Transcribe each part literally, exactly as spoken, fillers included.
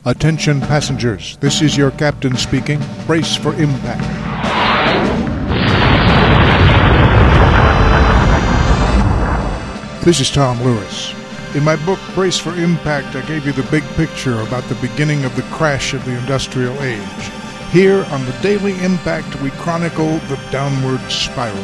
Attention passengers, this is your captain speaking. Brace for impact. This is Tom Lewis. In my book, Brace for Impact, I gave you the big picture about the beginning of the crash of the industrial age. Here on the Daily Impact, we chronicle the downward spiral.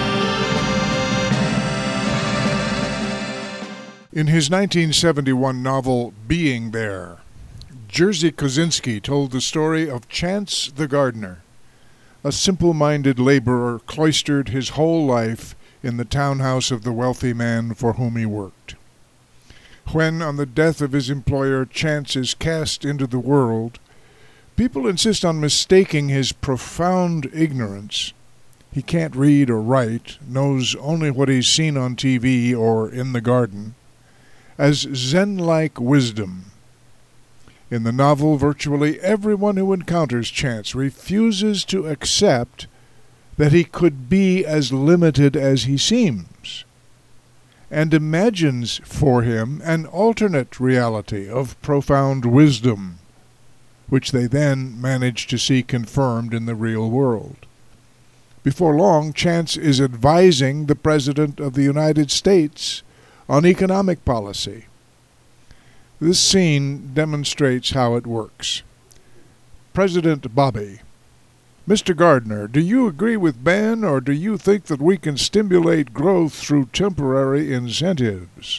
In his nineteen seventy-one novel, Being There, Jerzy Kosinski told the story of Chance the gardener, a simple-minded laborer cloistered his whole life in the townhouse of the wealthy man for whom he worked. When, on the death of his employer, Chance is cast into the world, people insist on mistaking his profound ignorance. He can't read or write, knows only what he's seen on T V or in the garden, as Zen-like wisdom. In the novel, virtually everyone who encounters Chance refuses to accept that he could be as limited as he seems, and imagines for him an alternate reality of profound wisdom, which they then manage to see confirmed in the real world. Before long, Chance is advising the President of the United States on economic policy. This scene demonstrates how it works. President Bobby: Mister Gardner, do you agree with Ben, or do you think that we can stimulate growth through temporary incentives?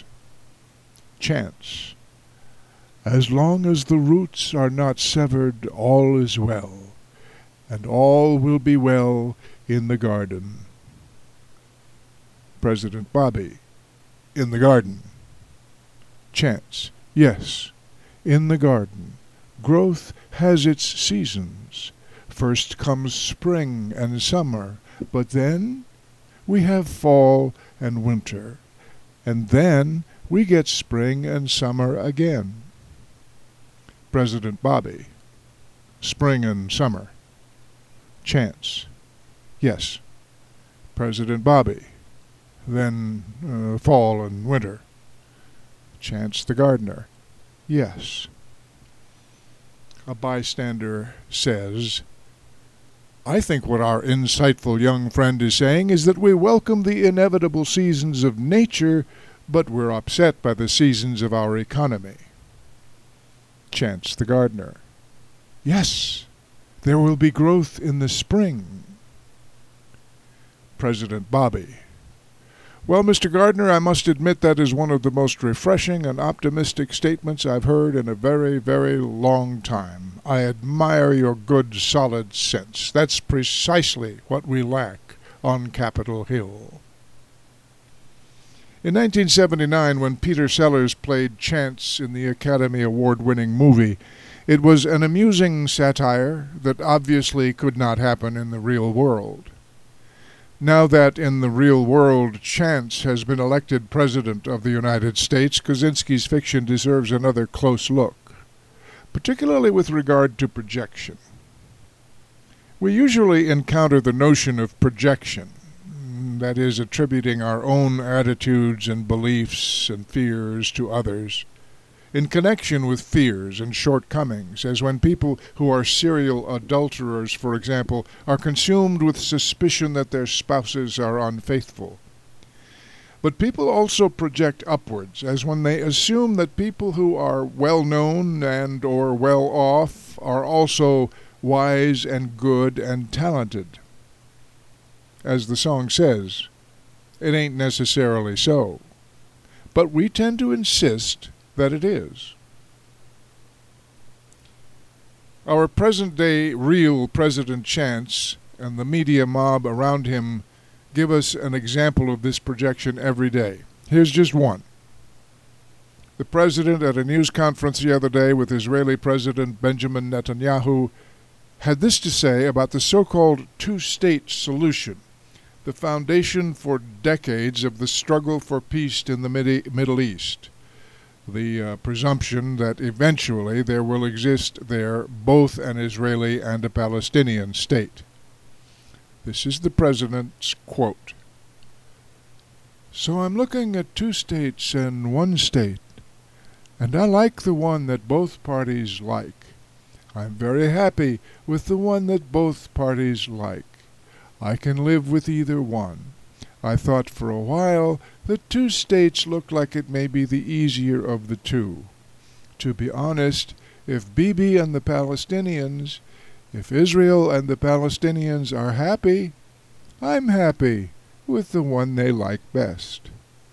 Chance: as long as the roots are not severed, all is well, and all will be well in the garden. President Bobby: in the garden. Chance: yes, in the garden. Growth has its seasons. First comes spring and summer, but then we have fall and winter, and then we get spring and summer again. President Bobby: spring and summer. Chance: yes. President Bobby: then uh, fall and winter. Chance the gardener: yes. A bystander says, I think what our insightful young friend is saying is that we welcome the inevitable seasons of nature, but we're upset by the seasons of our economy. Chance the gardener: yes, there will be growth in the spring. President Bobby: well, Mister Gardner, I must admit that is one of the most refreshing and optimistic statements I've heard in a very, very long time. I admire your good, solid sense. That's precisely what we lack on Capitol Hill. In nineteen seventy-nine, when Peter Sellers played Chance in the Academy Award-winning movie, it was an amusing satire that obviously could not happen in the real world. Now that in the real world Chance has been elected President of the United States, Kosinski's fiction deserves another close look, particularly with regard to projection. We usually encounter the notion of projection, that is, attributing our own attitudes and beliefs and fears to others, in connection with fears and shortcomings, as when people who are serial adulterers, for example, are consumed with suspicion that their spouses are unfaithful. But people also project upwards, as when they assume that people who are well-known and or well-off are also wise and good and talented. As the song says, it ain't necessarily so, but we tend to insist that it is. Our present-day real President Chance and the media mob around him give us an example of this projection every day. Here's just one. The president at a news conference the other day with Israeli President Benjamin Netanyahu had this to say about the so-called two-state solution, the foundation for decades of the struggle for peace in the Mid- Middle East. The uh, presumption that eventually there will exist there both an Israeli and a Palestinian state. This is the president's quote. So I'm looking at two states and one state. And I like the one that both parties like. I'm very happy with the one that both parties like. I can live with either one. I thought for a while that two states looked like it may be the easier of the two. To be honest, if Bibi and the Palestinians, if Israel and the Palestinians are happy, I'm happy with the one they like best.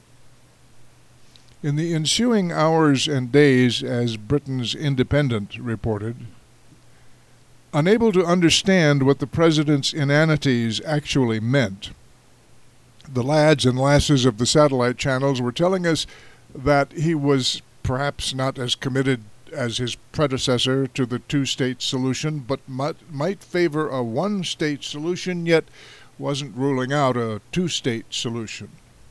In the ensuing hours and days, as Britain's Independent reported, unable to understand what the president's inanities actually meant, the lads and lasses of the satellite channels were telling us that he was perhaps not as committed as his predecessor to the two-state solution, but might, might favor a one-state solution, yet wasn't ruling out a two-state solution.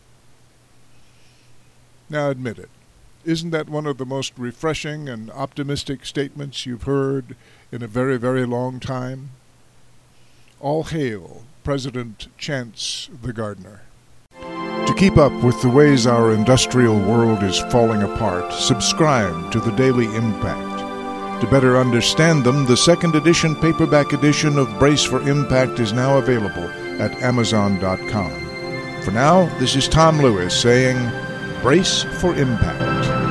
Now admit it, isn't that one of the most refreshing and optimistic statements you've heard in a very, very long time? All hail President Chance the Gardener. To keep up with the ways our industrial world is falling apart, subscribe to the Daily Impact. To better understand them, the second edition paperback edition of Brace for Impact is now available at amazon dot com. For now, this is Tom Lewis saying, Brace for Impact.